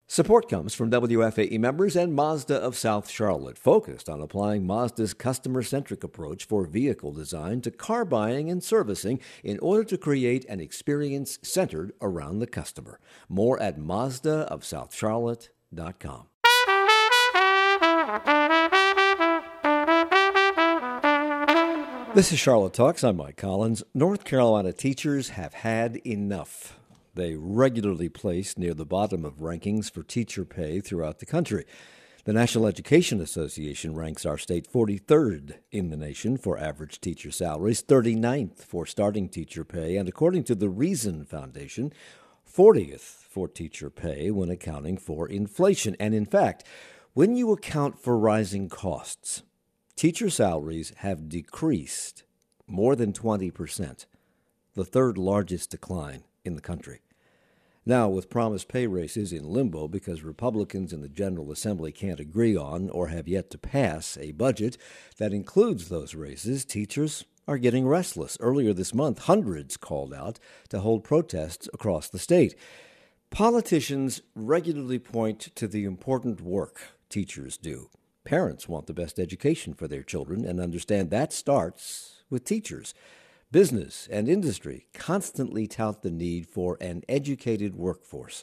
Support comes from WFAE members and Mazda of South Charlotte, focused on applying Mazda's customer-centric approach for vehicle design to car buying and servicing in order to create an experience centered around the customer. More at MazdaofSouthCharlotte.com. This is Charlotte Talks. I'm Mike Collins. North Carolina teachers have had enough. They regularly place near the bottom of rankings for teacher pay throughout the country. The National Education Association ranks our state 43rd in the nation for average teacher salaries, 39th for starting teacher pay, and according to the Reason Foundation, 40th for teacher pay when accounting for inflation. And in fact, when you account for rising costs, teacher salaries have decreased more than 20%, the third largest decline in the country. Now, with promised pay raises in limbo because Republicans in the General Assembly can't agree on or have yet to pass a budget that includes those raises, teachers are getting restless. Earlier this month, hundreds called out to hold protests across the state. Politicians regularly point to the important work teachers do. Parents want the best education for their children and understand that starts with teachers. Business and industry constantly tout the need for an educated workforce.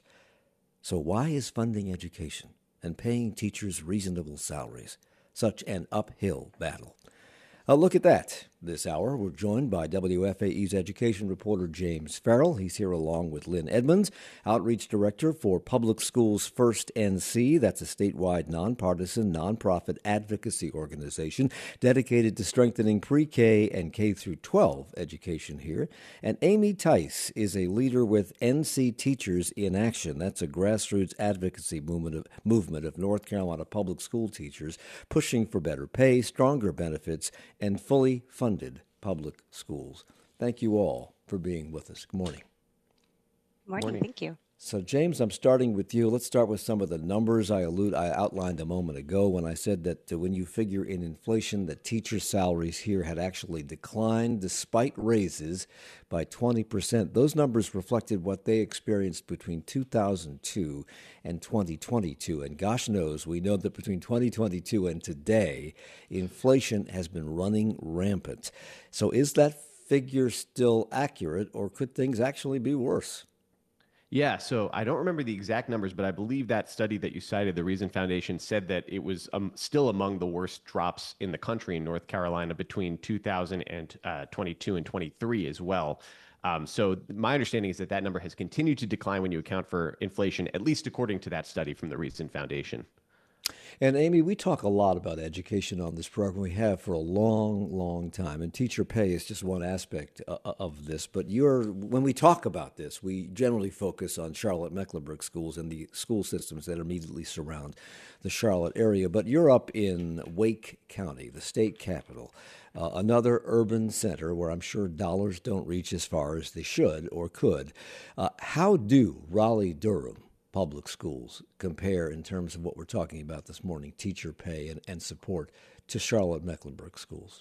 So why is funding education and paying teachers reasonable salaries such an uphill battle? A look at that this hour. We're joined by WFAE's education reporter James Farrell. He's here along with Lynn Edmonds, Outreach Director for Public Schools First NC. That's a statewide nonpartisan nonprofit advocacy organization dedicated to strengthening pre-K and K through 12 education here. And Amy Tice is a leader with NC Teachers in Action. That's a grassroots advocacy movement of North Carolina public school teachers pushing for better pay, stronger benefits, and fully funded public schools. Thank you all for being with us. Good morning. Morning. Thank you. So, James, I'm starting with you. Let's start with some of the numbers I outlined a moment ago when I said that when you figure in inflation, that teacher salaries here had actually declined despite raises by 20%. Those numbers reflected what they experienced between 2002 and 2022. And gosh knows, we know that between 2022 and today, inflation has been running rampant. So is that figure still accurate, or could things actually be worse? Yeah, so I don't remember the exact numbers, but I believe that study that you cited, the Reason Foundation, said that it was still among the worst drops in the country in North Carolina between 2022 and 23 as well. So my understanding is that that number has continued to decline when you account for inflation, at least according to that study from the Reason Foundation. And Amy, we talk a lot about education on this program. We have for a long, long time. And teacher pay is just one aspect of this. But when we talk about this, we generally focus on Charlotte-Mecklenburg schools and the school systems that immediately surround the Charlotte area. But you're up in Wake County, the state capital, another urban center where I'm sure dollars don't reach as far as they should or could. How do Raleigh-Durham public schools compare in terms of what we're talking about this morning, teacher pay and support, to Charlotte-Mecklenburg schools?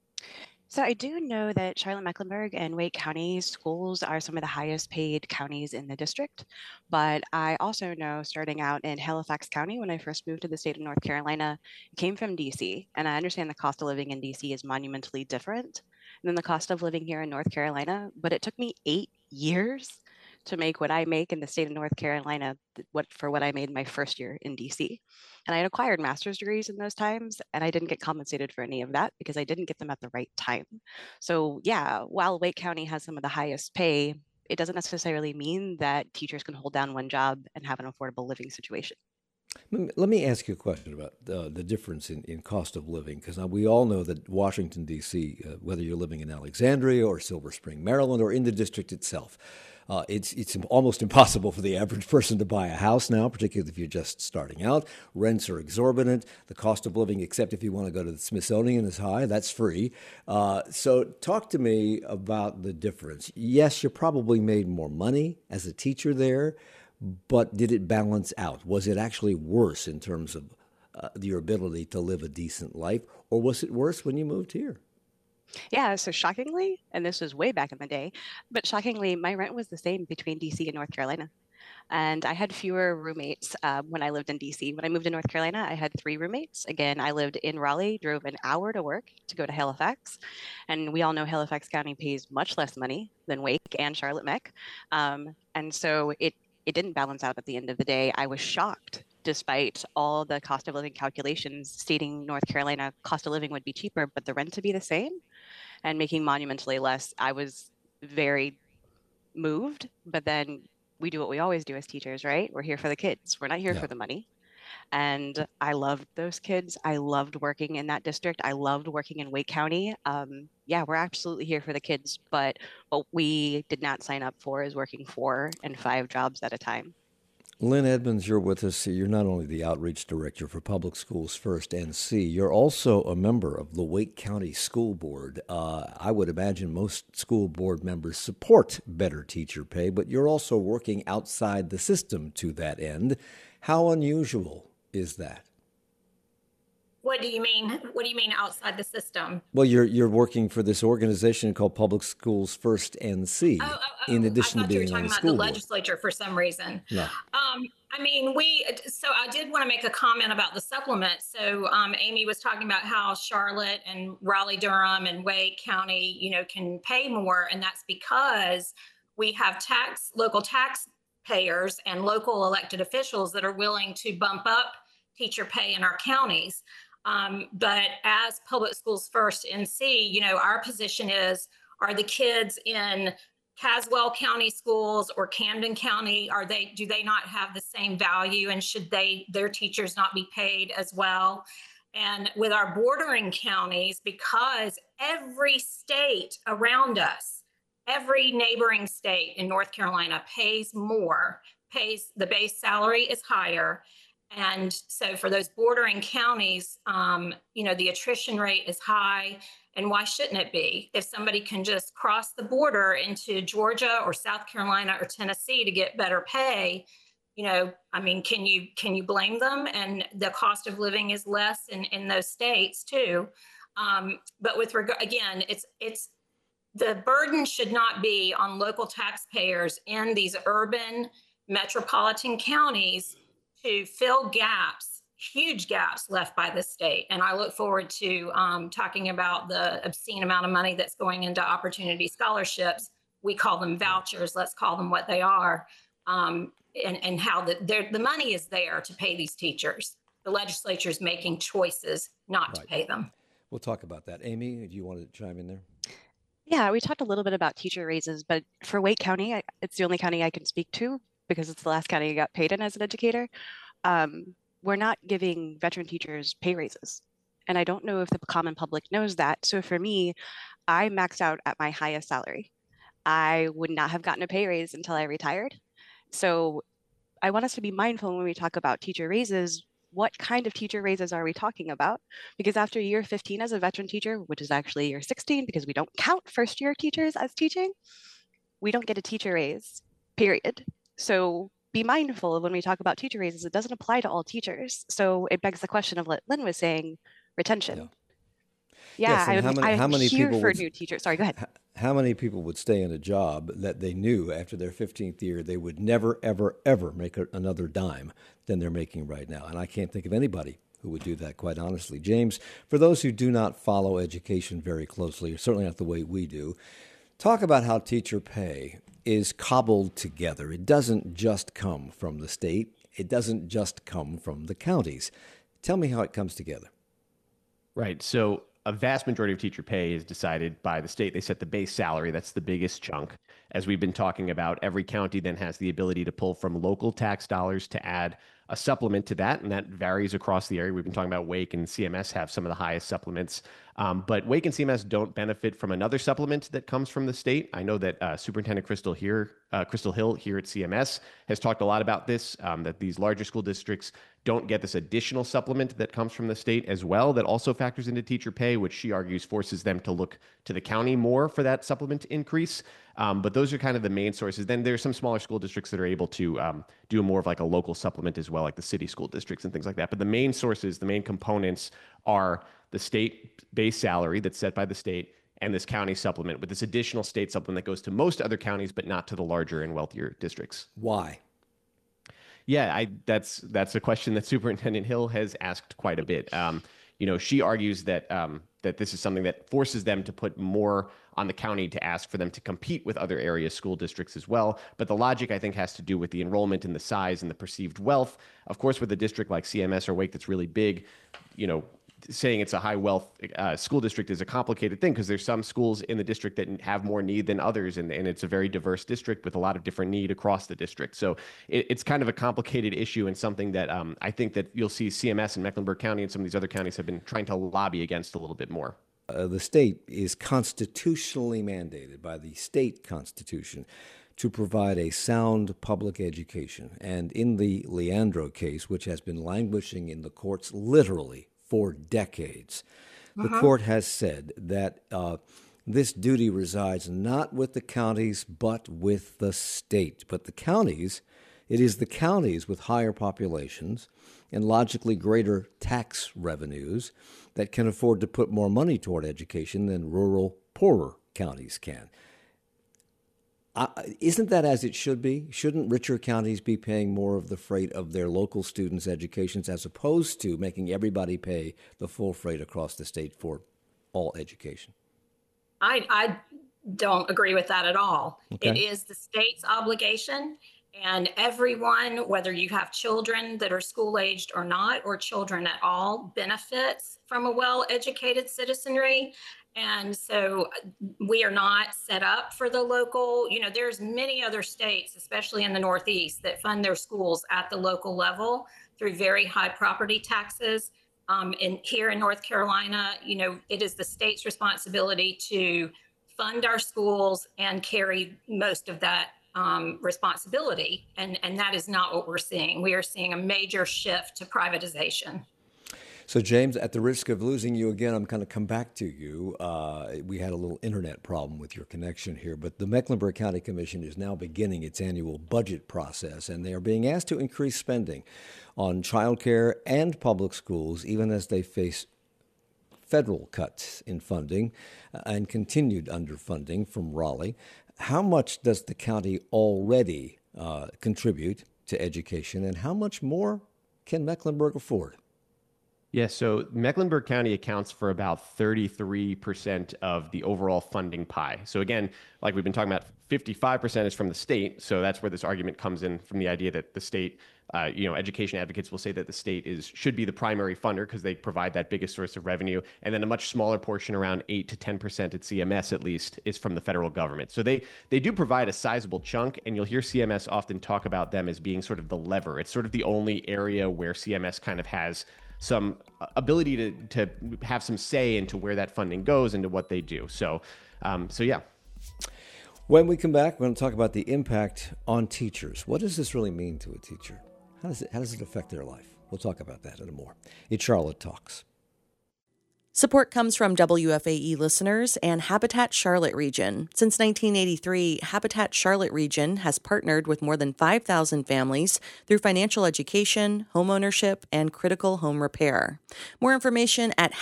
So I do know that Charlotte-Mecklenburg and Wake County schools are some of the highest paid counties in the district. But I also know, starting out in Halifax County, when I first moved to the state of North Carolina, I came from DC, and I understand the cost of living in DC is monumentally different than the cost of living here in North Carolina. But it took me 8 years to make what I make in the state of North Carolina, what I made my first year in DC. And I had acquired master's degrees in those times, and I didn't get compensated for any of that because I didn't get them at the right time. So yeah, while Wake County has some of the highest pay, it doesn't necessarily mean that teachers can hold down one job and have an affordable living situation. Let me ask you a question about the difference in cost of living, because we all know that Washington, D.C., whether you're living in Alexandria or Silver Spring, Maryland, or in the district itself, it's almost impossible for the average person to buy a house now, particularly if you're just starting out. Rents are exorbitant. The cost of living, except if you want to go to the Smithsonian, is high. That's free. So talk to me about the difference. Yes, you probably made more money as a teacher there, but did it balance out? Was it actually worse in terms of your ability to live a decent life, or was it worse when you moved here? Yeah, so shockingly, and this was way back in the day, but shockingly, my rent was the same between DC and North Carolina. And I had fewer roommates when I lived in DC. When I moved to North Carolina, I had 3 roommates. Again, I lived in Raleigh, drove an hour to work to go to Halifax. And we all know Halifax County pays much less money than Wake and Charlotte Meck. And so it didn't balance out at the end of the day. I was shocked, despite all the cost of living calculations stating North Carolina cost of living would be cheaper, but the rent to be the same and making monumentally less. I was very moved, but then we do what we always do as teachers, right? We're here for the kids. We're not here Yeah. for the money. And I loved those kids. I loved working in that district. I loved working in Wake County. Yeah, we're absolutely here for the kids, but what we did not sign up for is working 4 and 5 jobs at a time. Lynn Edmonds, you're with us. You're not only the outreach director for Public Schools First NC, you're also a member of the Wake County School Board. I would imagine most school board members support better teacher pay, but you're also working outside the system to that end. How unusual is that? What do you mean? What do you mean outside the system? Well, you're working for this organization called Public Schools First NC, in I addition to thought you were being on talking the about the school board. legislature for some reason. No. I mean, so I did want to make a comment about the supplement. So Amy was talking about how Charlotte and Raleigh, Durham and Wake County, can pay more. And that's because we have local taxpayers and local elected officials that are willing to bump up teacher pay in our counties. But as Public Schools First NC, our position is, are the kids in Caswell County schools or Camden County, do they not have the same value, and should their teachers not be paid as well? And with our bordering counties, because every state around us, every neighboring state in North Carolina pays more, the base salary is higher. And so for those bordering counties, the attrition rate is high. And why shouldn't it be? If somebody can just cross the border into Georgia or South Carolina or Tennessee to get better pay, can you blame them? And the cost of living is less in those states too. But with regard, again, it's the burden should not be on local taxpayers in these urban metropolitan counties to fill gaps, huge gaps left by the state. And I look forward to talking about the obscene amount of money that's going into opportunity scholarships. We call them vouchers. Let's call them what they are. And how the money is there to pay these teachers. The legislature is making choices not to pay them. We'll talk about that. Amy, do you want to chime in there? Yeah, we talked a little bit about teacher raises, but for Wake County, it's the only county I can speak to because it's the last county I got paid in as an educator. We're not giving veteran teachers pay raises. And I don't know if the common public knows that. So for me, I maxed out at my highest salary. I would not have gotten a pay raise until I retired. So I want us to be mindful when we talk about teacher raises. What kind of teacher raises are we talking about? Because after year 15 as a veteran teacher, which is actually year 16, because we don't count first year teachers as teaching, we don't get a teacher raise, period. So be mindful of when we talk about teacher raises, it doesn't apply to all teachers. So it begs the question of what Lynn was saying, retention. Yes, and how many people for new teachers. Sorry, go ahead. How many people would stay in a job that they knew after their 15th year they would never, ever, ever make another dime than they're making right now? And I can't think of anybody who would do that, quite honestly. James, for those who do not follow education very closely, certainly not the way we do, talk about how teacher pay is cobbled together. It doesn't just come from the state. It doesn't just come from the counties. Tell me how it comes together. Right. So a vast majority of teacher pay is decided by the state. They set the base salary. That's the biggest chunk. As we've been talking about, every county then has the ability to pull from local tax dollars to add a supplement to that, and that varies across the area. We've been talking about Wake and CMS have some of the highest supplements, but Wake and CMS don't benefit from another supplement that comes from the state. I know that Superintendent Crystal Hill here at CMS has talked a lot about this, that these larger school districts don't get this additional supplement that comes from the state as well, that also factors into teacher pay, which she argues forces them to look to the county more for that supplement increase. But those are kind of the main sources. Then there's some smaller school districts that are able to do more of like a local supplement as well, like the city school districts and things like that. But the main sources, the main components are the state base salary that's set by the state and this county supplement with this additional state supplement that goes to most other counties, but not to the larger and wealthier districts. Why? Yeah, that's a question that Superintendent Hill has asked quite a bit. She argues that that this is something that forces them to put more on the county to ask for them to compete with other area school districts as well. But the logic, I think, has to do with the enrollment and the size and the perceived wealth. Of course, with a district like CMS or Wake that's really big, saying it's a high wealth school district is a complicated thing because there's some schools in the district that have more need than others, and it's a very diverse district with a lot of different need across the district. So it's kind of a complicated issue and something that I think that you'll see CMS in Mecklenburg County and some of these other counties have been trying to lobby against a little bit more. The state is constitutionally mandated by the state constitution to provide a sound public education. And in the Leandro case, which has been languishing in the courts literally for decades, the court has said that this duty resides not with the counties, but with the state. But the counties, it is the counties with higher populations and logically greater tax revenues that can afford to put more money toward education than rural, poorer counties can. Isn't that as it should be? Shouldn't richer counties be paying more of the freight of their local students' educations as opposed to making everybody pay the full freight across the state for all education? I don't agree with that at all. Okay. It is the state's obligation, and everyone, whether you have children that are school-aged or not, or children at all, benefits from a well-educated citizenry. And so we are not set up for the local, there's many other states, especially in the Northeast, that fund their schools at the local level through very high property taxes. And here in North Carolina, it is the state's responsibility to fund our schools and carry most of that responsibility. And that is not what we're seeing. We are seeing a major shift to privatization. So, James, at the risk of losing you again, I'm going to come back to you. We had a little internet problem with your connection here, but the Mecklenburg County Commission is now beginning its annual budget process, and they are being asked to increase spending on childcare and public schools, even as they face federal cuts in funding and continued underfunding from Raleigh. How much does the county already contribute to education, and how much more can Mecklenburg afford? Yeah, so Mecklenburg County accounts for about 33% of the overall funding pie. So again, like we've been talking about, 55% is from the state. So that's where this argument comes in from the idea that the state, education advocates will say that the state should be the primary funder because they provide that biggest source of revenue. And then a much smaller portion, around 8 to 10% at CMS at least, is from the federal government. So they do provide a sizable chunk, and you'll hear CMS often talk about them as being sort of the lever. It's sort of the only area where CMS kind of has some ability to have some say into where that funding goes and to what they do. So yeah. When we come back, we're going to talk about the impact on teachers. What does this really mean to a teacher? How does it affect their life? We'll talk about that and more. It's Charlotte Talks. Support comes from WFAE listeners and Habitat Charlotte Region. Since 1983, Habitat Charlotte Region has partnered with more than 5,000 families through financial education, homeownership, and critical home repair. More information at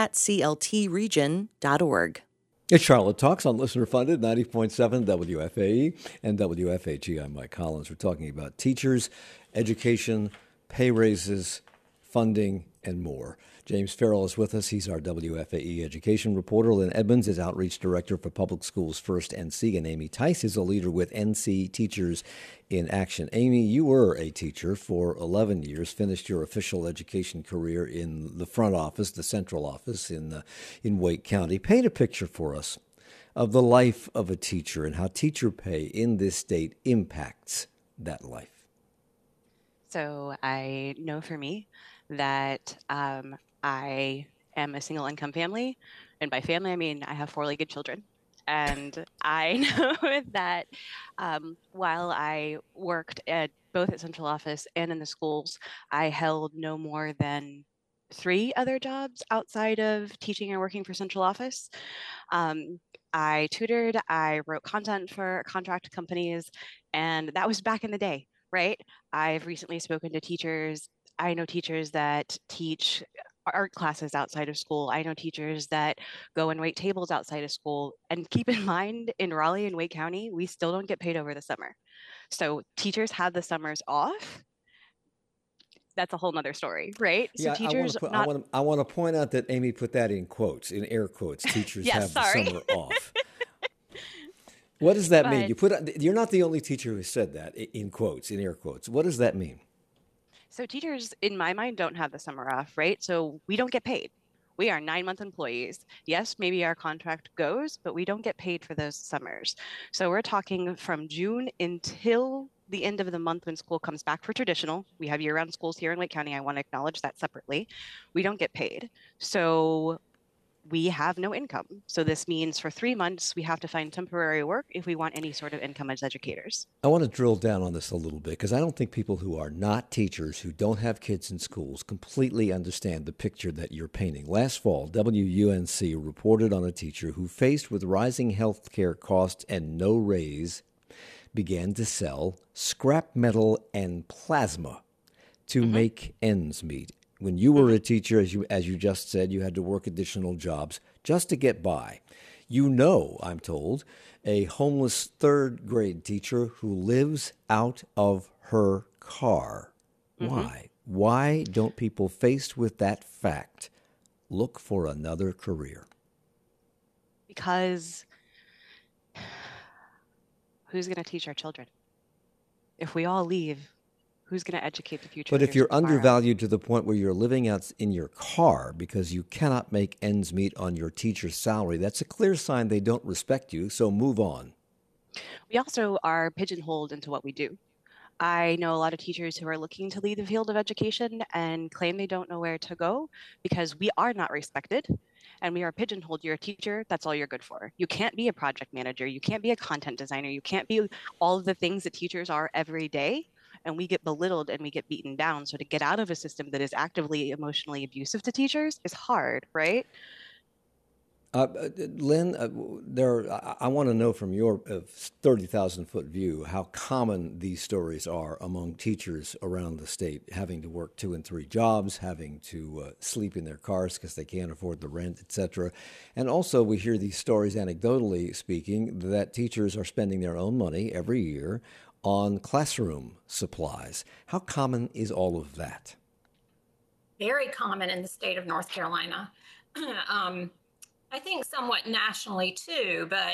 habitatcltregion.org. It's Charlotte Talks on listener-funded 90.7 WFAE and WFAG. I'm Mike Collins. We're talking about teachers, education, pay raises, funding, and more. James Farrell is with us. He's our WFAE education reporter. Lynn Edmonds is Outreach Director for Public Schools First NC, and Amy Tice is a leader with NC Teachers in Action. Amy, you were a teacher for 11 years, finished your official education career in the front office, the central office in Wake County. Paint a picture for us of the life of a teacher and how teacher pay in this state impacts that life. So I know for me that I am a single income family. And by family, I mean I have 4-legged children. And I know that while I worked both at central office and in the schools, I held no more than 3 other jobs outside of teaching and working for central office. I tutored, I wrote content for contract companies, and that was back in the day, right? I've recently spoken to teachers. I know teachers that teach art classes outside of school. I know teachers that go and wait tables outside of school. And keep in mind, in Raleigh and Wake County, we still don't get paid over the summer. So teachers have the summers off, that's a whole nother story, right? So Yeah, teachers I want to point out that Amy put that in quotes, in air quotes. Teachers Yes, have sorry. the summer off. What does that mean? But You're not the only teacher who said that in quotes, in air quotes. What does that mean? so teachers, in my mind, don't have the summer off, right? So we don't get paid. We are 9-month employees. Yes, maybe our contract goes, but we don't get paid for those summers. So we're talking from June until the end of the month when school comes back for traditional. We have year-round schools here in Wake County. I want to acknowledge that separately. We don't get paid. So we have no income. So this means for 3 months, we have to find temporary work if we want any sort of income as educators. I want to drill down on this a little bit because I don't think people who are not teachers, who don't have kids in schools, completely understand the picture that you're painting. Last fall, WUNC reported on a teacher who, faced with rising health care costs and no raise, began to sell scrap metal and plasma to make ends meet. When you were a teacher, as you just said, you had to work additional jobs just to get by. You know, I'm told, a homeless third grade teacher who lives out of her car. Why? Why don't people faced with that fact look for another career? Because who's going to teach our children? If we all leave, who's going to educate the future? But if leaders you're of tomorrow? undervalued to the point where you're living out in your car because you cannot make ends meet on your teacher's salary, that's a clear sign they don't respect you, so move on. We also are pigeonholed into what we do. I know a lot of teachers who are looking to lead the field of education and claim they don't know where to go because we are not respected and we are pigeonholed. You're a teacher, that's all you're good for. You can't be a project manager, you can't be a content designer, you can't be all of the things that teachers are every day. And we get belittled and we get beaten down. So to get out of a system that is actively emotionally abusive to teachers is hard, right? Lynn, I want to know from your 30,000-foot view how common these stories are among teachers around the state, having to work 2 and 3 jobs, having to sleep in their cars because they can't afford the rent, etc. And also we hear these stories, anecdotally speaking, that teachers are spending their own money every year on classroom supplies. How common is all of that? Very common in the state of North Carolina. I think somewhat nationally too, but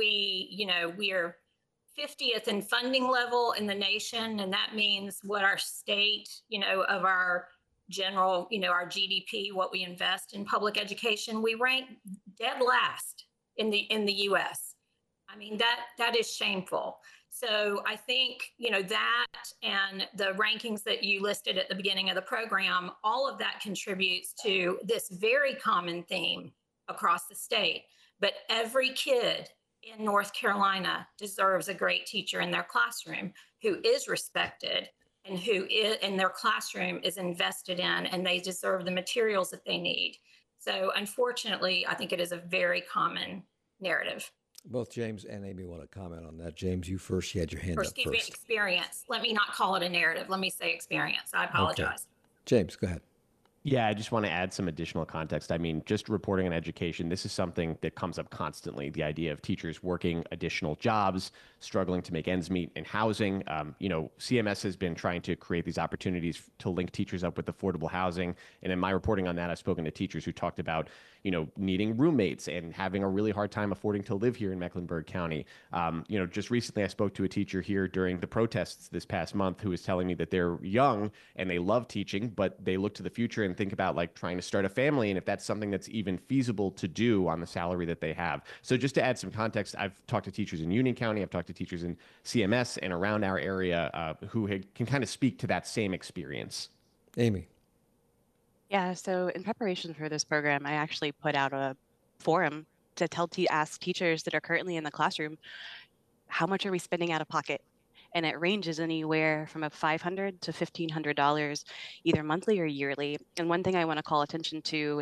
we're 50th in funding level in the nation. And that means what our state, of our general, our GDP, what we invest in public education, we rank dead last in the US. I mean, that is shameful. So I think, that and the rankings that you listed at the beginning of the program, all of that contributes to this very common theme across the state. But every kid in North Carolina deserves a great teacher in their classroom who is respected and and their classroom is invested in, and they deserve the materials that they need. So unfortunately, I think it is a very common narrative. Both James and Amy want to comment on that. James, you first. You had your hand up first. Experience. Let me not call it a narrative. Let me say experience. I apologize. Okay. James, go ahead. Yeah, I just want to add some additional context. I mean, just reporting on education, this is something that comes up constantly. The idea of teachers working additional jobs, struggling to make ends meet in housing. CMS has been trying to create these opportunities to link teachers up with affordable housing. And in my reporting on that, I've spoken to teachers who talked about, needing roommates and having a really hard time affording to live here in Mecklenburg County. Just recently I spoke to a teacher here during the protests this past month who was telling me that they're young and they love teaching, but they look to the future and think about like trying to start a family and if that's something that's even feasible to do on the salary that they have. So just to add some context, I've talked to teachers in Union County, I've talked to teachers in CMS and around our area who can kind of speak to that same experience. Amy. Yeah, so in preparation for this program, I actually put out a forum to ask teachers that are currently in the classroom, how much are we spending out of pocket? And it ranges anywhere from $500 to $1,500, either monthly or yearly. And one thing I want to call attention to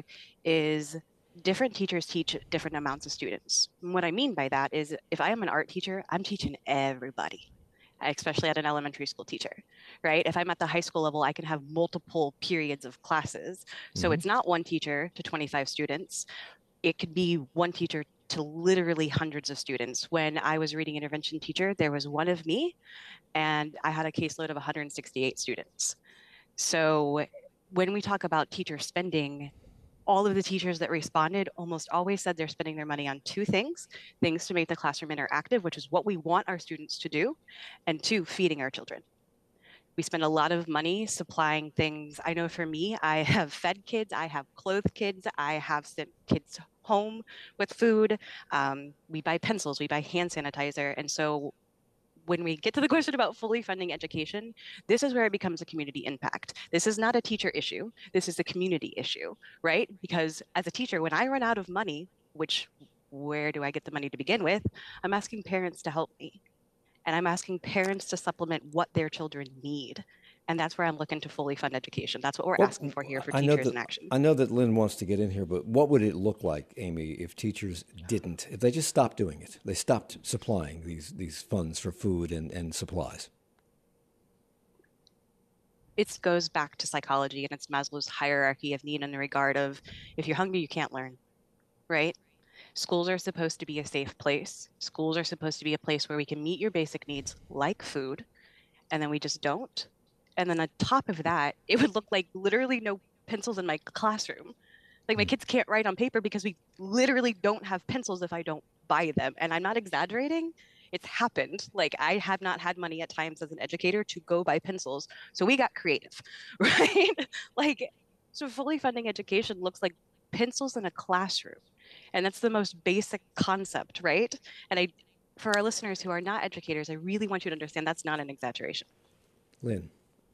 is different teachers teach different amounts of students. And what I mean by that is if I am an art teacher, I'm teaching everybody, especially at an elementary school teacher, right? If I'm at the high school level, I can have multiple periods of classes. So it's not one teacher to 25 students. It could be one teacher to literally hundreds of students. When I was reading intervention teacher, there was one of me and I had a caseload of 168 students. So when we talk about teacher spending, all of the teachers that responded almost always said they're spending their money on two things: things to make the classroom interactive, which is what we want our students to do, and two, feeding our children. We spend a lot of money supplying things. I know for me, I have fed kids, I have clothed kids, I have sent kids home with food. We buy pencils, we buy hand sanitizer. And so when we get to the question about fully funding education, this is where it becomes a community impact. This is not a teacher issue. This is a community issue, right? Because as a teacher, when I run out of money, where do I get the money to begin with? I'm asking parents to help me. And I'm asking parents to supplement what their children need. And that's where I'm looking to fully fund education. That's what we're asking for here for Teachers in Action. I know that Lynn wants to get in here, but what would it look like, Amy, if teachers didn't, if they just stopped doing it? They stopped supplying these funds for food and supplies. It goes back to psychology, and it's Maslow's hierarchy of need in the regard of, if you're hungry, you can't learn, right? Schools are supposed to be a safe place. Schools are supposed to be a place where we can meet your basic needs like food, and then we just don't. And then on top of that, it would look like literally no pencils in my classroom. Like my kids can't write on paper because we literally don't have pencils if I don't buy them. And I'm not exaggerating. It's happened. Like I have not had money at times as an educator to go buy pencils. So we got creative, right? Like, so fully funding education looks like pencils in a classroom. And that's the most basic concept, right? And for our listeners who are not educators, I really want you to understand that's not an exaggeration. Lynn.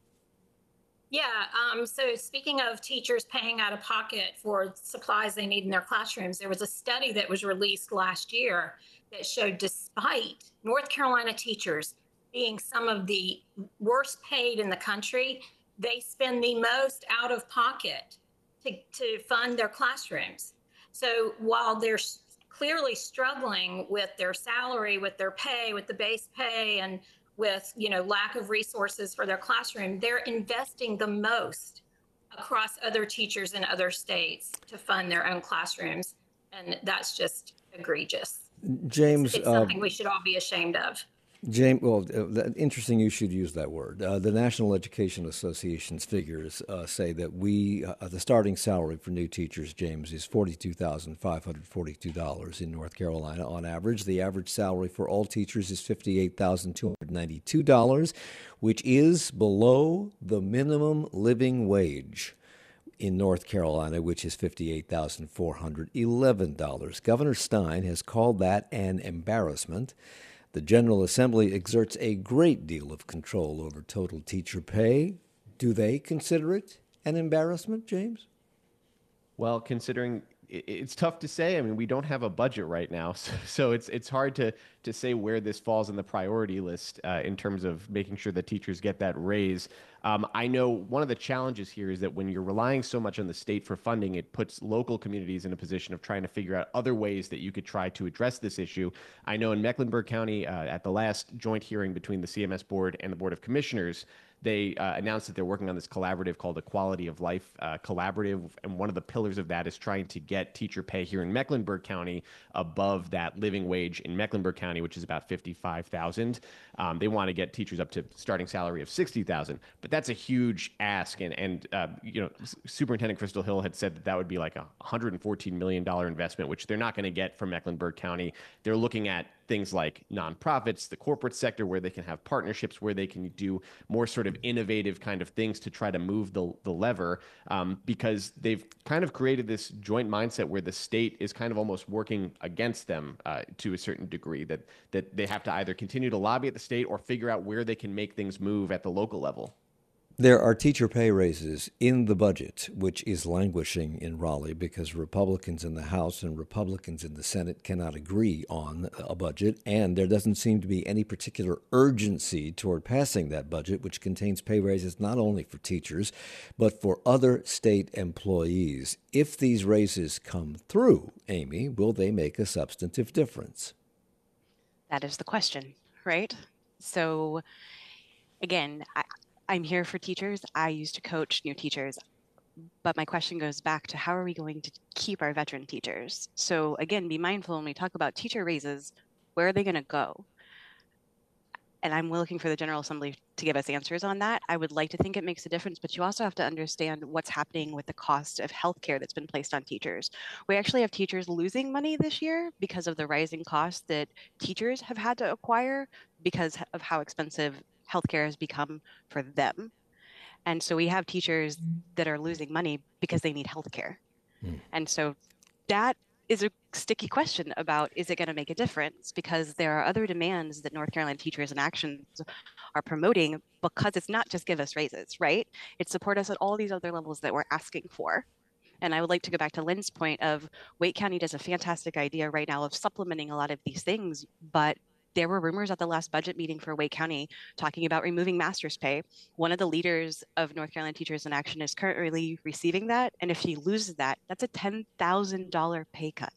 Yeah, so speaking of teachers paying out of pocket for supplies they need in their classrooms, there was a study that was released last year that showed despite North Carolina teachers being some of the worst paid in the country, they spend the most out of pocket to fund their classrooms. So while they're clearly struggling with their salary, with their pay, with the base pay, and with lack of resources for their classroom, they're investing the most across other teachers in other states to fund their own classrooms, and that's just egregious. James, it's something we should all be ashamed of. James, well, interesting you should use that word. The National Education Association's figures say that the starting salary for new teachers, James, is $42,542 in North Carolina on average. The average salary for all teachers is $58,292, which is below the minimum living wage in North Carolina, which is $58,411. Governor Stein has called that an embarrassment. The General Assembly exerts a great deal of control over total teacher pay. Do they consider it an embarrassment, James? Well, considering it's tough to say. I mean, we don't have a budget right now, so it's hard to say where this falls in the priority list in terms of making sure that teachers get that raise. I know one of the challenges here is that when you're relying so much on the state for funding, it puts local communities in a position of trying to figure out other ways that you could try to address this issue. I know in Mecklenburg County, at the last joint hearing between the CMS Board and the Board of Commissioners, they announced that they're working on this collaborative called the Quality of Life Collaborative, and one of the pillars of that is trying to get teacher pay here in Mecklenburg County above that living wage in Mecklenburg County, which is about $55,000. They want to get teachers up to starting salary of $60,000, but that's a huge ask. And Superintendent Crystal Hill had said that would be like a $114 million investment, which they're not going to get from Mecklenburg County. They're looking at things like nonprofits, the corporate sector, where they can have partnerships, where they can do more sort of innovative kind of things to try to move the lever, because they've kind of created this joint mindset where the state is kind of almost working against them to a certain degree, that they have to either continue to lobby at the state or figure out where they can make things move at the local level. There are teacher pay raises in the budget, which is languishing in Raleigh because Republicans in the House and Republicans in the Senate cannot agree on a budget, and there doesn't seem to be any particular urgency toward passing that budget, which contains pay raises not only for teachers, but for other state employees. If these raises come through, Amy, will they make a substantive difference? That is the question, right? So, again, I'm here for teachers. I used to coach new teachers, but my question goes back to how are we going to keep our veteran teachers? So again, be mindful when we talk about teacher raises, where are they going to go? and I'm looking for the General Assembly to give us answers on that. I would like to think it makes a difference, but you also have to understand what's happening with the cost of healthcare that's been placed on teachers. We actually have teachers losing money this year because of the rising costs that teachers have had to acquire because of how expensive healthcare has become for them. And so we have teachers that are losing money because they need healthcare. And so that is a sticky question about, is it going to make a difference? Because there are other demands that North Carolina Teachers in Action are promoting, because it's not just give us raises, right? It's support us at all these other levels that we're asking for. And I would like to go back to Lynn's point of Wake County does a fantastic idea right now of supplementing a lot of these things, but there were rumors at the last budget meeting for Wake County talking about removing master's pay. One of the leaders of North Carolina Teachers in Action is currently receiving that. And if she loses that, that's a $10,000 pay cut.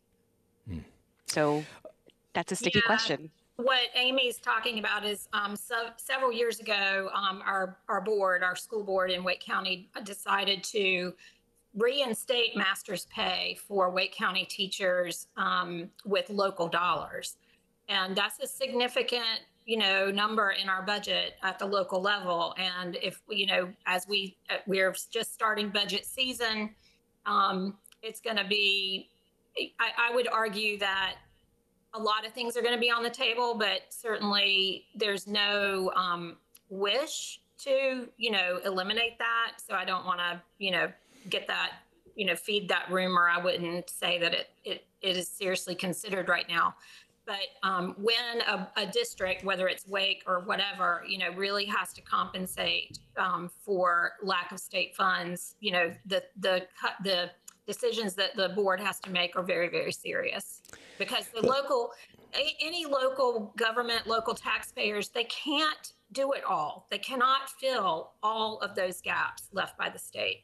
So that's a sticky question. What Amy's talking about is several years ago, our school board in Wake County decided to reinstate master's pay for Wake County teachers with local dollars. And that's a significant, number in our budget at the local level. And if, as we're just starting budget season, it's going to be, I would argue that a lot of things are going to be on the table, but certainly there's no wish to, eliminate that. So I don't want to, get that, feed that rumor. I wouldn't say that it is seriously considered right now. But when a district, whether it's Wake or whatever, really has to compensate for lack of state funds, the decisions that the board has to make are very, very serious, because any local government, local taxpayers, they can't do it all. They cannot fill all of those gaps left by the state.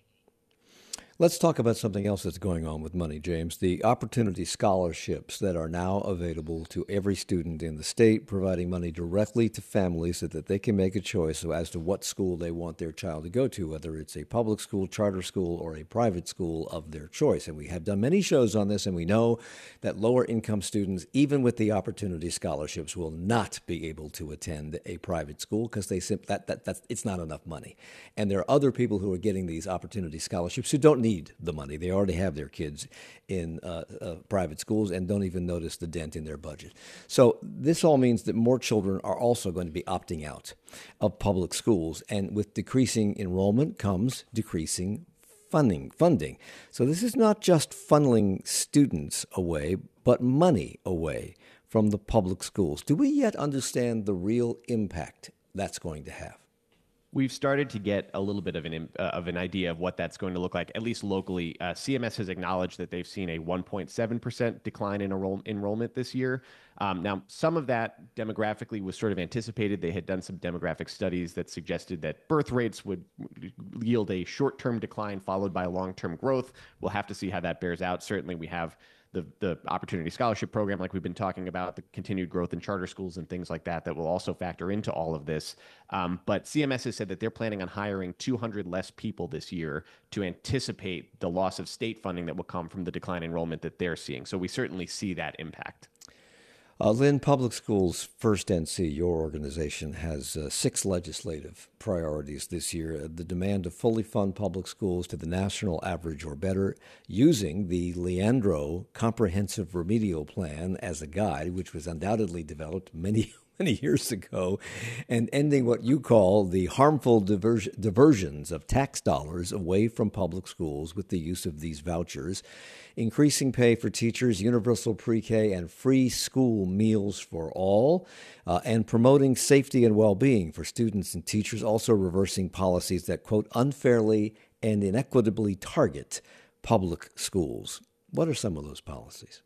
Let's talk about something else that's going on with money, James. The opportunity scholarships that are now available to every student in the state, providing money directly to families so that they can make a choice as to what school they want their child to go to, whether it's a public school, charter school, or a private school of their choice. And we have done many shows on this, and we know that lower income students, even with the opportunity scholarships, will not be able to attend a private school because it's not enough money. And there are other people who are getting these opportunity scholarships who don't need the money. They already have their kids in private schools and don't even notice the dent in their budget. So this all means that more children are also going to be opting out of public schools. And with decreasing enrollment comes decreasing funding. So this is not just funneling students away, but money away from the public schools. Do we yet understand the real impact that's going to have? We've started to get a little bit of an idea of what that's going to look like, at least locally. CMS has acknowledged that they've seen a 1.7% decline in enrollment this year. Now, some of that demographically was sort of anticipated. They had done some demographic studies that suggested that birth rates would yield a short-term decline followed by long-term growth. We'll have to see how that bears out. Certainly, we have the Opportunity Scholarship Program, like we've been talking about, the continued growth in charter schools and things like that will also factor into all of this. But CMS has said that they're planning on hiring 200 less people this year to anticipate the loss of state funding that will come from the decline in enrollment that they're seeing. So we certainly see that impact. Lynn, Public Schools First NC, your organization, has 6 legislative priorities this year. The demand to fully fund public schools to the national average or better, using the Leandro Comprehensive Remedial Plan as a guide, which was undoubtedly developed many years ago, and ending what you call the harmful diversions of tax dollars away from public schools with the use of these vouchers, increasing pay for teachers, universal pre-K, and free school meals for all, and promoting safety and well-being for students and teachers, also reversing policies that, quote, unfairly and inequitably target public schools. What are some of those policies?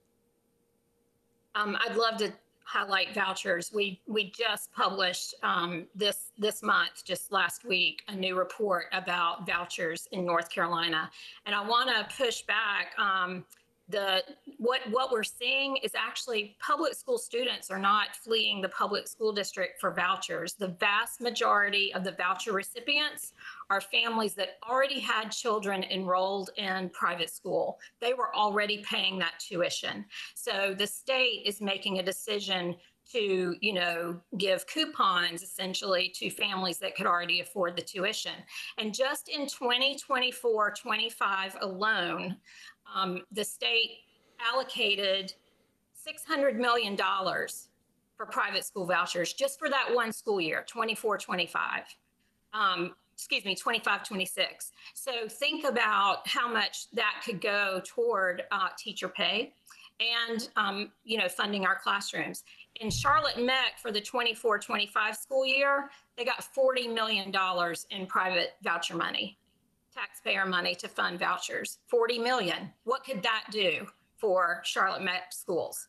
I'd love to highlight vouchers. We just published this month, just last week, a new report about vouchers in North Carolina, and I want to push back. What we're seeing is actually public school students are not fleeing the public school district for vouchers. The vast majority of the voucher recipients are families that already had children enrolled in private school. They were already paying that tuition. So the state is making a decision to, give coupons essentially to families that could already afford the tuition. And just in 2024-25 alone, the state allocated $600 million for private school vouchers just for that one school year, 24-25. 25-26. So think about how much that could go toward teacher pay and, funding our classrooms. In Charlotte MEC for the 24-25 school year, they got $40 million in private voucher money, taxpayer money to fund vouchers. $40 million. What could that do for Charlotte MEC schools?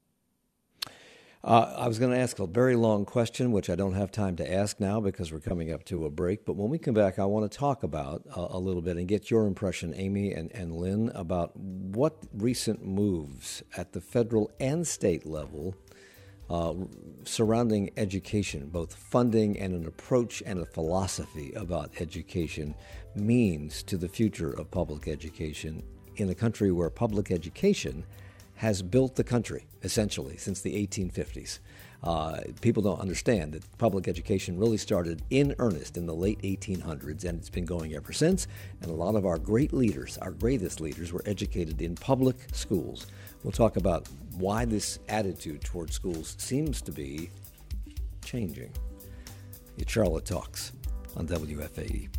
I was going to ask a very long question, which I don't have time to ask now because we're coming up to a break. But when we come back, I want to talk about a little bit and get your impression, Amy and Lynn, about what recent moves at the federal and state level surrounding education, both funding and an approach and a philosophy about education, means to the future of public education in a country where public education has built the country, essentially, since the 1850s. People don't understand that public education really started in earnest in the late 1800s, and it's been going ever since. And a lot of our great leaders, our greatest leaders, were educated in public schools. We'll talk about why this attitude toward schools seems to be changing. It's Charlotte Talks on WFAE.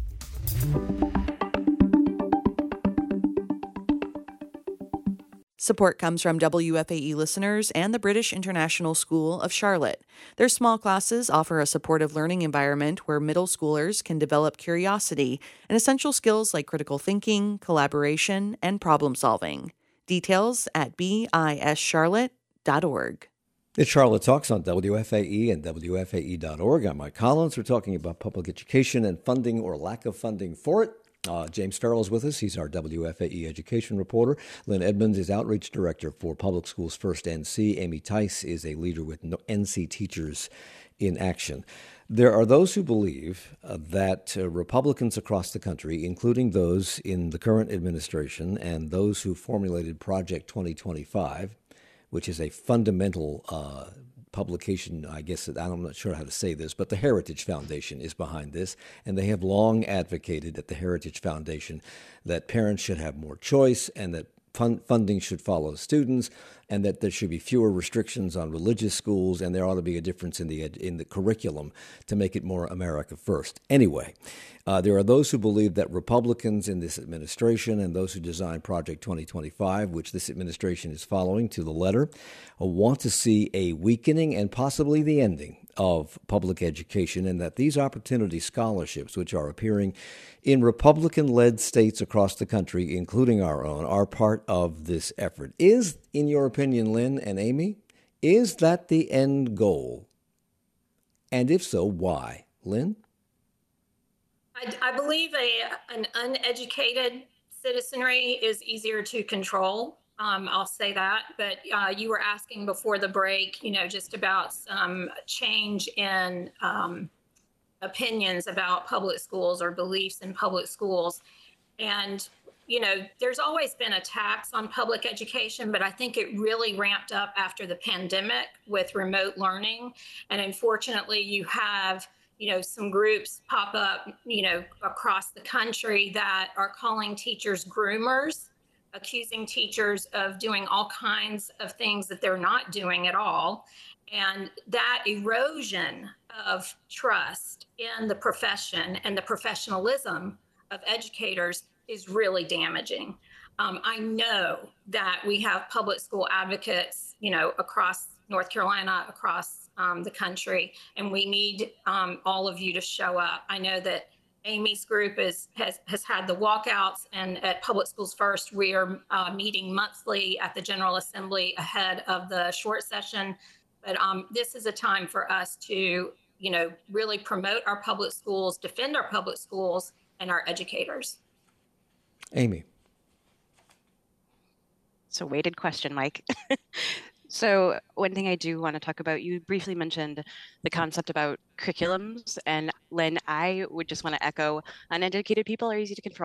Support comes from WFAE listeners and the British International School of Charlotte. Their small classes offer a supportive learning environment where middle schoolers can develop curiosity and essential skills like critical thinking, collaboration, and problem solving. Details at bischarlotte.org. It's Charlotte Talks on WFAE and WFAE.org. I'm Mike Collins. We're talking about public education and funding or lack of funding for it. James Farrell is with us. He's our WFAE education reporter. Lynn Edmonds is outreach director for Public Schools First NC. Amy Tice is a leader with NC Teachers in Action. There are those who believe that Republicans across the country, including those in the current administration and those who formulated Project 2025, which is a fundamental publication, I guess, I'm not sure how to say this, but the Heritage Foundation is behind this, and they have long advocated at the Heritage Foundation that parents should have more choice and that funding should follow students, and that there should be fewer restrictions on religious schools, and there ought to be a difference in the curriculum to make it more America first. Anyway, there are those who believe that Republicans in this administration and those who designed Project 2025, which this administration is following to the letter, want to see a weakening and possibly the ending of public education, and that these opportunity scholarships, which are appearing in Republican-led states across the country, including our own, are part of this effort. Is, in your opinion, Lynn and Amy, is that the end goal? And if so, why? Lynn? I believe an uneducated citizenry is easier to control. I'll say that, but you were asking before the break, just about some change in opinions about public schools or beliefs in public schools. And, there's always been a tax on public education, but I think it really ramped up after the pandemic with remote learning. And unfortunately, you have some groups pop up, across the country that are calling teachers groomers, accusing teachers of doing all kinds of things that they're not doing at all. And that erosion of trust in the profession and the professionalism of educators is really damaging. I know that we have public school advocates, across North Carolina, across the country, and we need all of you to show up. I know that Amy's group has had the walkouts, and at Public Schools First, we are meeting monthly at the General Assembly ahead of the short session. But this is a time for us to, really promote our public schools, defend our public schools, and our educators. Amy. So weighted question, Mike. So one thing I do want to talk about, you briefly mentioned the concept about curriculums. And Lynn, I would just want to echo, uneducated people are easy to control.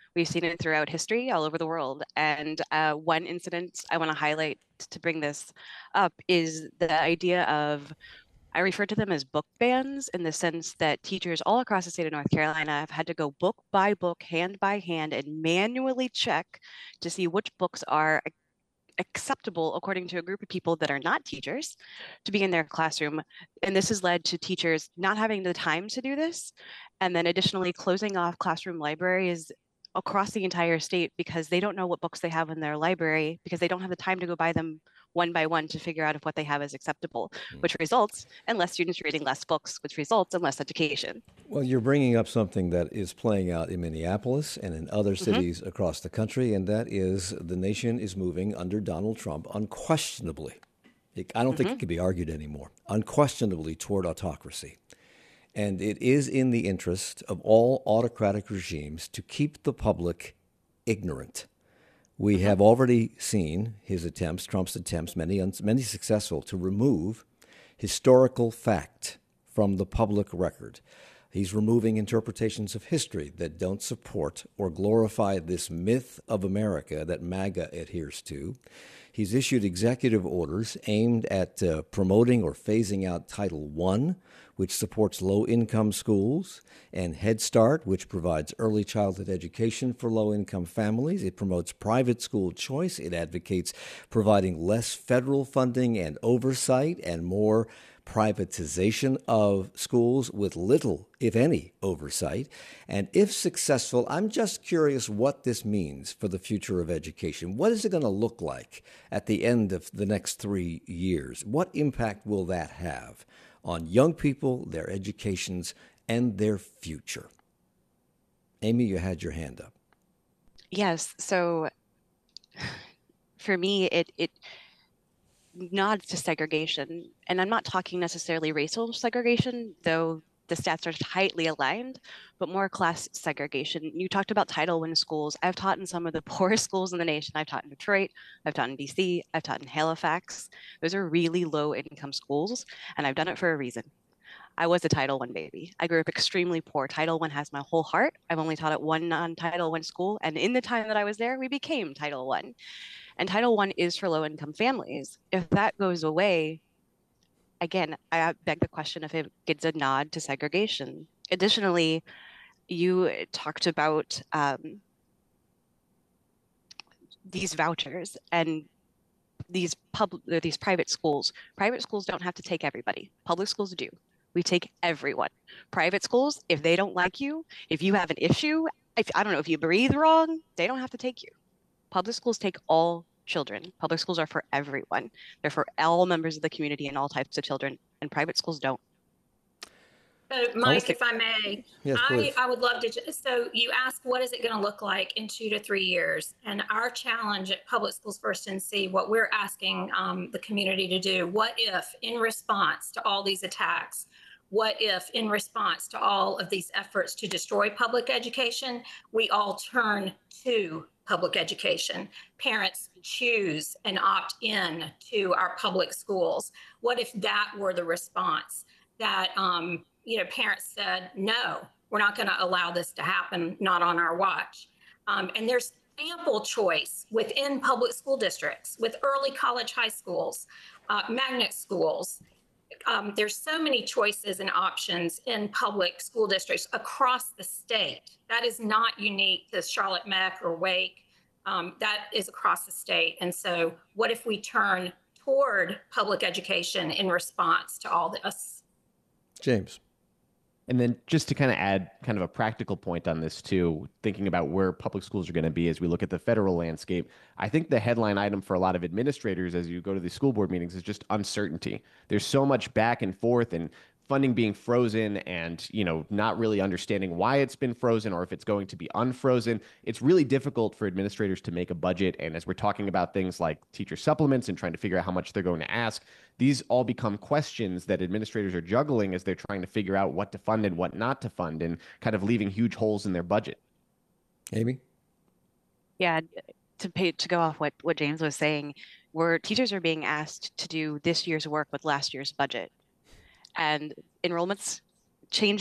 We've seen it throughout history all over the world. And one incident I want to highlight to bring this up is the idea of, I refer to them as book bans, in the sense that teachers all across the state of North Carolina have had to go book by book, hand by hand, and manually check to see which books are acceptable according to a group of people that are not teachers to be in their classroom. And this has led to teachers not having the time to do this. And then additionally, closing off classroom libraries across the entire state because they don't know what books they have in their library, because they don't have the time to go buy them one by one to figure out if what they have is acceptable, which results in less students reading less books, which results in less education. Well, you're bringing up something that is playing out in Minneapolis and in other cities across the country, and that is the nation is moving under Donald Trump unquestionably. I don't think it can be argued anymore, unquestionably toward autocracy. And it is in the interest of all autocratic regimes to keep the public ignorant. We have already seen his attempts, Trump's attempts, many successful, to remove historical fact from the public record. He's removing interpretations of history that don't support or glorify this myth of America that MAGA adheres to. He's issued executive orders aimed at promoting or phasing out Title I, which supports low-income schools, and Head Start, which provides early childhood education for low-income families. It promotes private school choice. It advocates providing less federal funding and oversight and more privatization of schools with little, if any, oversight. And if successful, I'm just curious what this means for the future of education. What is it going to look like at the end of the next 3 years? What impact will that have on young people, their educations, and their future? Amy, you had your hand up. Yes. So for me, it nods to segregation. And I'm not talking necessarily racial segregation, though the stats are tightly aligned, but more class segregation. You talked about Title I schools. I've taught in some of the poorest schools in the nation. I've taught in Detroit, I've taught in DC, I've taught in Halifax. Those are really low income schools, and I've done it for a reason. I was a Title I baby. I grew up extremely poor. Title I has my whole heart. I've only taught at one non-Title I school, and in the time that I was there, we became Title I. And Title I is for low-income families. If that goes away, again, I beg the question if it gets a nod to segregation. Additionally, you talked about these vouchers and these private schools. Private schools don't have to take everybody. Public schools do. We take everyone. Private schools, if they don't like you, if you have an issue, I don't know, if you breathe wrong, they don't have to take you. Public schools take all children. Public schools are for everyone. They're for all members of the community and all types of children, and private schools don't. So, Mike, if I may, yes, I would love to. So you asked, what is it going to look like in 2 to 3 years? And our challenge at Public Schools First NC, what we're asking the community to do, what if in response to all these attacks, what if in response to all of these efforts to destroy public education, we all turn to public education? Parents choose and opt in to our public schools. What if that were the response? That parents said, no, we're not going to allow this to happen, not on our watch. And there's ample choice within public school districts, with early college high schools, magnet schools. There's so many choices and options in public school districts across the state. That is not unique to Charlotte Meck or Wake. That is across the state. And so what if we turn toward public education in response to all this? James. And then just to kind of add kind of a practical point on this too, thinking about where public schools are going to be as we look at the federal landscape, I think the headline item for a lot of administrators as you go to these school board meetings is just uncertainty. There's so much back and forth and funding being frozen and, not really understanding why it's been frozen or if it's going to be unfrozen. It's really difficult for administrators to make a budget. And as we're talking about things like teacher supplements and trying to figure out how much they're going to ask, these all become questions that administrators are juggling as they're trying to figure out what to fund and what not to fund and kind of leaving huge holes in their budget. Amy? Yeah, to go off what James was saying, where teachers are being asked to do this year's work with last year's budget. And enrollment's changing,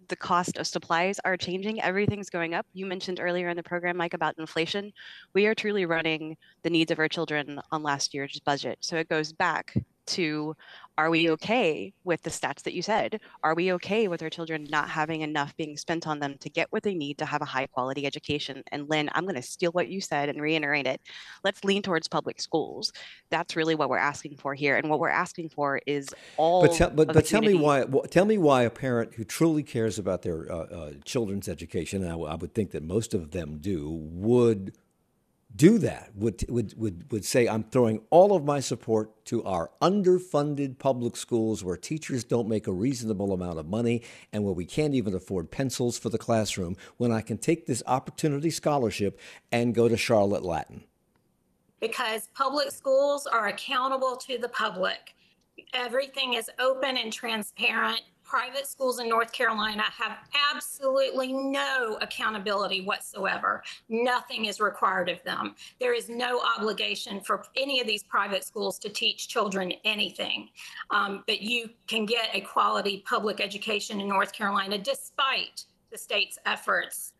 the cost of supplies are changing. Everything's going up. You mentioned earlier in the program, Mike, about inflation. We are truly running the needs of our children on last year's budget. So it goes back to, are we okay with the stats that you said? Are we okay with our children not having enough being spent on them to get what they need to have a high quality education? And Lynn, I'm going to steal what you said and reiterate it. Let's lean towards public schools. That's really what we're asking for here. And what we're asking for is all But tell me why. Tell me why a parent who truly cares about their children's education, and I would think that most of them would do that. Would say, I'm throwing all of my support to our underfunded public schools where teachers don't make a reasonable amount of money and where we can't even afford pencils for the classroom, when I can take this opportunity scholarship and go to Charlotte Latin. Because public schools are accountable to the public. Everything is open and transparent. Private schools in North Carolina have absolutely no accountability whatsoever. Nothing is required of them. There is no obligation for any of these private schools to teach children anything. But you can get a quality public education in North Carolina despite the state's efforts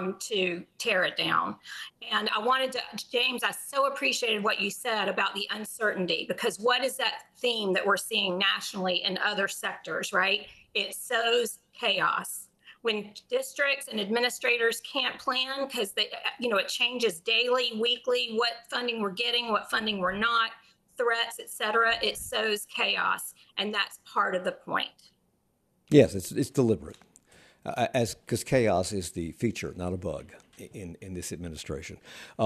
to tear it down. And I wanted to, James, I so appreciated what you said about the uncertainty, because what is that theme that we're seeing nationally in other sectors, right? It sows chaos. When districts and administrators can't plan because they, it changes daily, weekly, what funding we're getting, what funding we're not, threats, et cetera, it sows chaos. And that's part of the point. Yes, it's deliberate. Because chaos is the feature, not a bug, in this administration.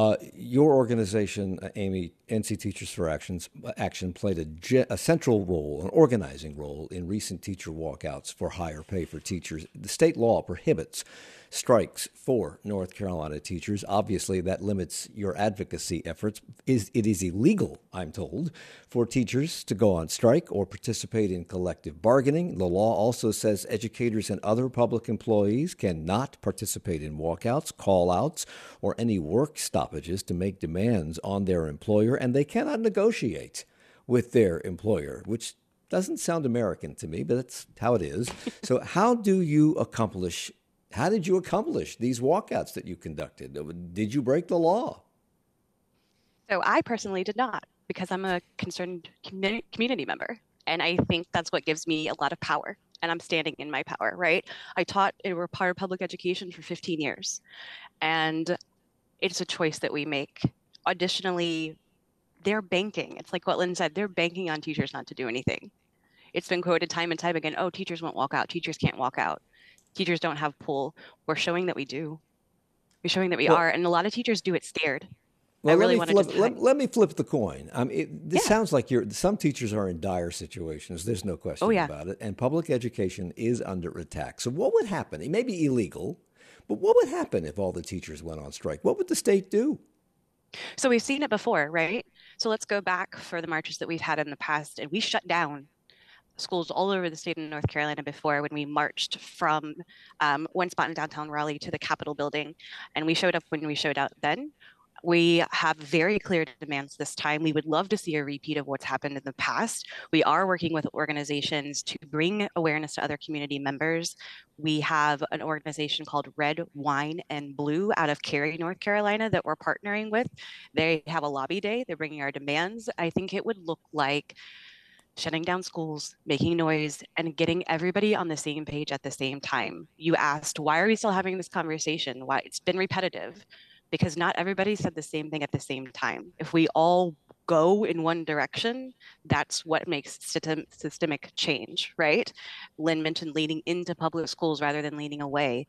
Your organization, Amy, NC Teachers for Action, played a central role, an organizing role in recent teacher walkouts for higher pay for teachers. The state law prohibits strikes for North Carolina teachers. Obviously, that limits your advocacy efforts. It is illegal, I'm told, for teachers to go on strike or participate in collective bargaining. The law also says educators and other public employees cannot participate in walkouts, call-outs, or any work stoppages to make demands on their employer, and they cannot negotiate with their employer, which doesn't sound American to me, but that's how it is. So how did you accomplish these walkouts that you conducted? Did you break the law? So I personally did not, because I'm a concerned community member. And I think that's what gives me a lot of power. And I'm standing in my power, right? I taught in required public education for 15 years. And it's a choice that we make. Additionally, they're banking. It's like what Lynn said, they're banking on teachers not to do anything. It's been quoted time and time again, oh, teachers won't walk out. Teachers can't walk out. Teachers don't have pull. We're showing that we do. We're showing that we are. And a lot of teachers do it scared. Well, let me flip the coin. This sounds like some teachers are in dire situations. There's no question about it. And public education is under attack. So what would happen? It may be illegal, but what would happen if all the teachers went on strike? What would the state do? So we've seen it before, right? So let's go back for the marches that we've had in the past. And we shut down schools all over the state of North Carolina before, when we marched from one spot in downtown Raleigh to the Capitol building. And we showed up when we showed out then. We have very clear demands this time. We would love to see a repeat of what's happened in the past. We are working with organizations to bring awareness to other community members. We have an organization called Red, Wine, and Blue out of Cary, North Carolina, that we're partnering with. They have a lobby day. They're bringing our demands. I think it would look like shutting down schools, making noise, and getting everybody on the same page at the same time. You asked, why are we still having this conversation? Why? It's been repetitive. Because not everybody said the same thing at the same time. If we all go in one direction, that's what makes systemic change, right? Lynn mentioned leading into public schools rather than leading away,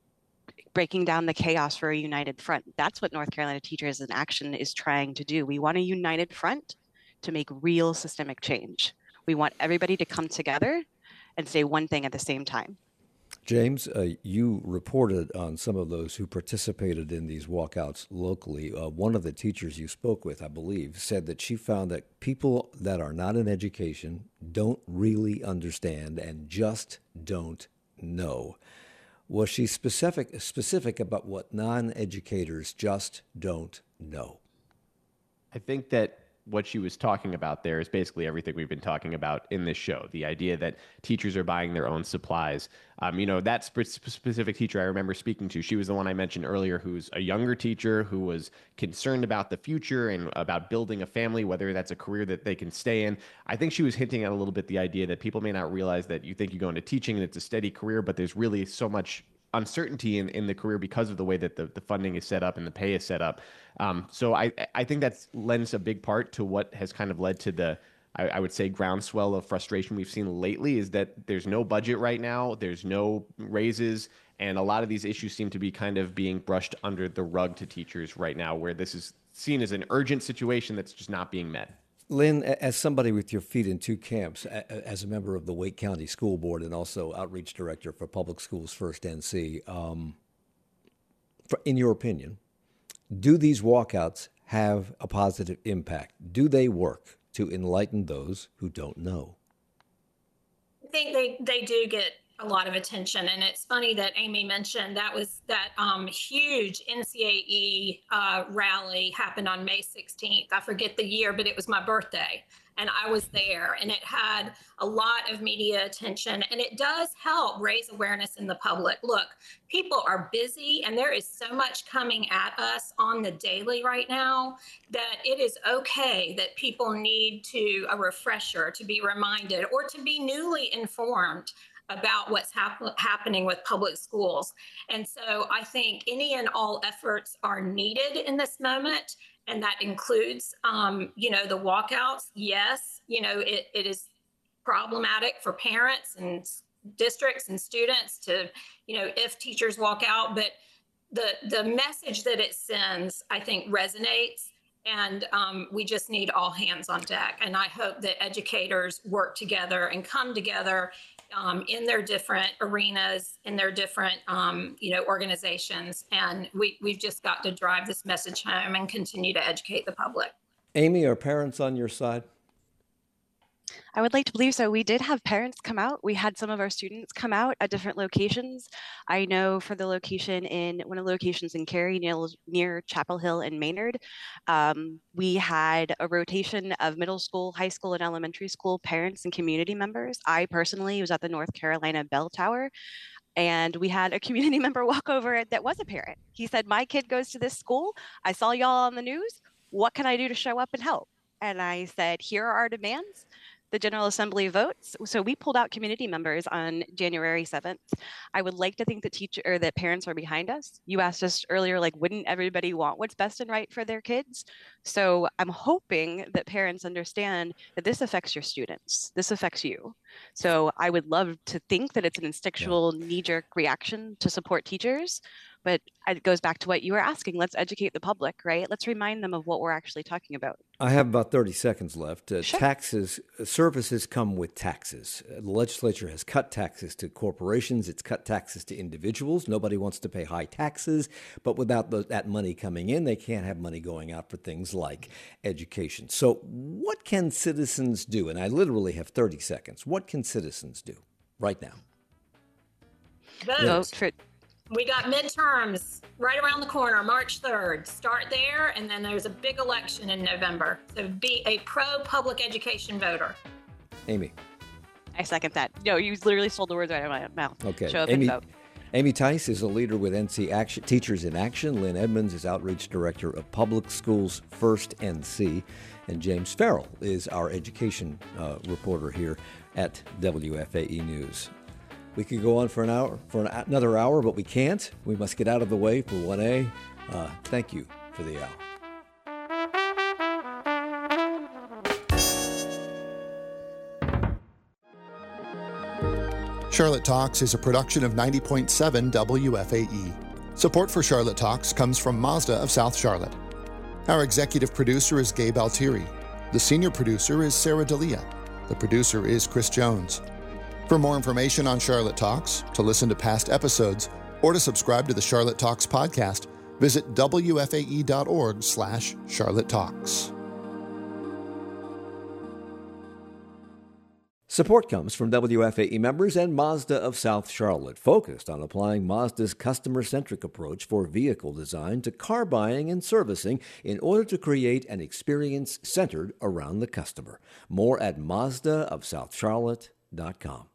breaking down the chaos for a united front. That's what North Carolina Teachers in Action is trying to do. We want a united front to make real systemic change. We want everybody to come together and say one thing at the same time. James, you reported on some of those who participated in these walkouts locally. One of the teachers you spoke with, I believe, said that she found that people that are not in education don't really understand and just don't know. Was she specific about what non-educators just don't know? I think that what she was talking about there is basically everything we've been talking about in this show. The idea that teachers are buying their own supplies. That specific teacher I remember speaking to, she was the one I mentioned earlier, who's a younger teacher who was concerned about the future and about building a family, whether that's a career that they can stay in. I think she was hinting at a little bit the idea that people may not realize that you think you go into teaching and it's a steady career, but there's really so much uncertainty in the career because of the way that the funding is set up and the pay is set up. So I think that lends a big part to what has kind of led to the, I would say, groundswell of frustration we've seen lately, is that there's no budget right now, there's no raises, and a lot of these issues seem to be kind of being brushed under the rug to teachers right now, where this is seen as an urgent situation that's just not being met. Lynn, as somebody with your feet in two camps, as a member of the Wake County School Board and also Outreach Director for Public Schools First NC, in your opinion, do these walkouts have a positive impact? Do they work to enlighten those who don't know? I think they do get a lot of attention. And it's funny that Amy mentioned that huge NCAE rally happened on May 16th. I forget the year, but it was my birthday. And I was there, and it had a lot of media attention, and it does help raise awareness in the public. Look, people are busy, and there is so much coming at us on the daily right now that it is okay that people need a refresher, to be reminded, or to be newly informed about what's happening with public schools. And so I think any and all efforts are needed in this moment. And that includes, the walkouts. Yes, it is problematic for parents and districts and students to, if teachers walk out. But the message that it sends, I think, resonates. And we just need all hands on deck. And I hope that educators work together and come together in their different arenas, in their different, organizations. And we've just got to drive this message home and continue to educate the public. Amy, are parents on your side? I would like to believe so. We did have parents come out. We had some of our students come out at different locations. I know for the location one of the locations in Cary near Chapel Hill and Maynard, we had a rotation of middle school, high school, and elementary school parents and community members. I personally was at the North Carolina Bell Tower, and we had a community member walk over that was a parent. He said, "My kid goes to this school. I saw y'all on the news. What can I do to show up and help?" And I said, "Here are our demands." The General Assembly votes. So we pulled out community members on January 7th. I would like to think that parents are behind us. You asked us earlier, wouldn't everybody want what's best and right for their kids? So I'm hoping that parents understand that this affects your students. This affects you. So I would love to think that it's an instinctual knee-jerk reaction to support teachers. But it goes back to what you were asking. Let's educate the public, right? Let's remind them of what we're actually talking about. I have about 30 seconds left. Sure. Services come with taxes. The legislature has cut taxes to corporations. It's cut taxes to individuals. Nobody wants to pay high taxes. But without that money coming in, they can't have money going out for things like education. So what can citizens do? And I literally have 30 seconds. What can citizens do right now? Vote. We got midterms right around the corner, March 3rd. Start there, and then there's a big election in November. So be a pro-public education voter. Amy. I second that. No, you literally stole the words right out of my mouth. Okay. Show up and vote. Amy Tice is a leader with NC Action, Teachers in Action. Lynn Edmonds is Outreach Director of Public Schools First NC. And James Farrell is our education reporter here at WFAE News. We could go on for another hour, but we can't. We must get out of the way for 1A. Thank you for the hour. Charlotte Talks is a production of 90.7 WFAE. Support for Charlotte Talks comes from Mazda of South Charlotte. Our executive producer is Gabe Altieri. The senior producer is Sarah D'Elia. The producer is Chris Jones. For more information on Charlotte Talks, to listen to past episodes, or to subscribe to the Charlotte Talks podcast, visit WFAE.org/Charlotte Talks. Support comes from WFAE members and Mazda of South Charlotte, focused on applying Mazda's customer-centric approach for vehicle design to car buying and servicing in order to create an experience centered around the customer. More at mazdaofsouthcharlotte.com.